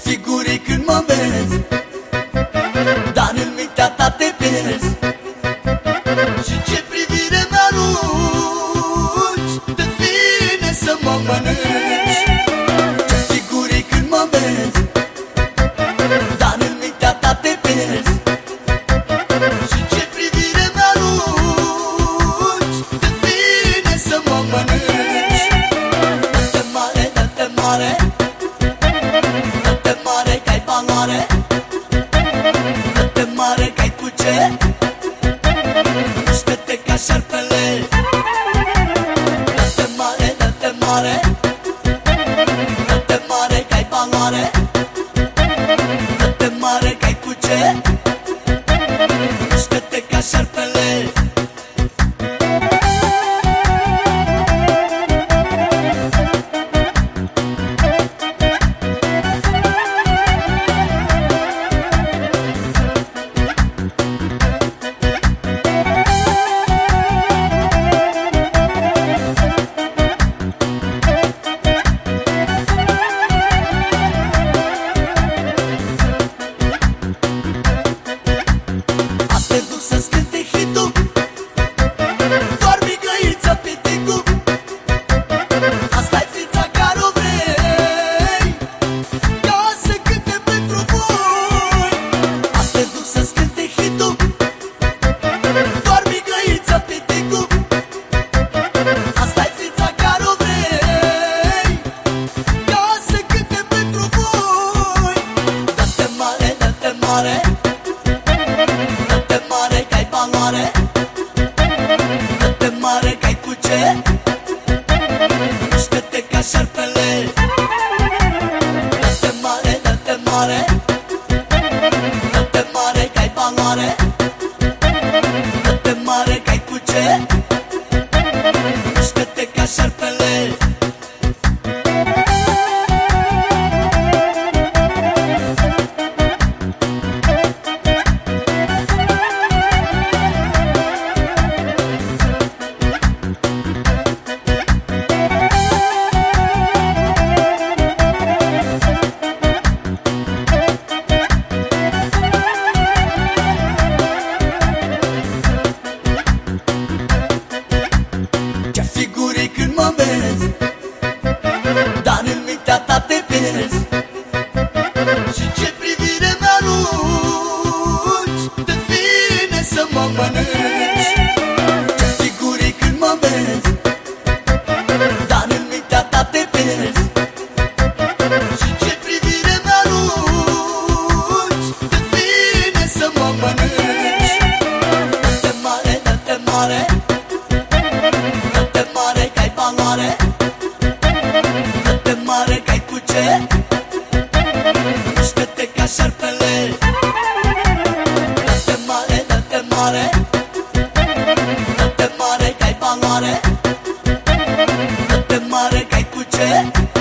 figuri când mă vezi, dar în mintea ta te pierzi. Și ce privire mi-arunci, te vine să mă mănânci. Ce figuri când mă vezi, dar în mintea ta te pierzi. Și ce privire mi-arunci, te vine să mă mănânci. Dă-te mare, dă-te mare, dă-te mare că ai valoare, dă-te mare că ai cu ce, mișcă-te ca șarpele. Dă-te mare, dă-te mare, dă-te mare că ai valoare, dă-te mare că ai cu ce, mișcă-te ca șarpele. Te duc să-ți cânte hitul, doarmi găița piticu. Asta-i fița care o vrei, ca să cânte pentru voi. Te duc să-ți cânte hitul, doarmi găița piticu. Asta-i fița care o vrei, ca să cânte pentru voi. Dă-te mare, dă-te mare, dă-te mare că ai valoare, dă-te mare că ai cu ce, mișcă-te ca șarpele. Dă-te mare, dă-te mare, dă-te mare că ai valoare, dă-te mare că ai cu ce, mișcă-te ca șarpele. Ce figuri când mă vezi, dar în mintea ta te pierzi. Și ce privire mi-arunci, te vine să mă mănânci. Ce figuri când mă vezi, dar în mintea ta te pierzi. Și ce privire mi-arunci, te vine să mă mănânci. Dă-te mare, dă-te mare, dă-te mare că ai valoare, dă-te mare că ai cu ce, mișcă-te ca șarpele. Dă-te mare, dă-te mare, dă-te mare că ai valoare, dă-te mare că ai cu ce,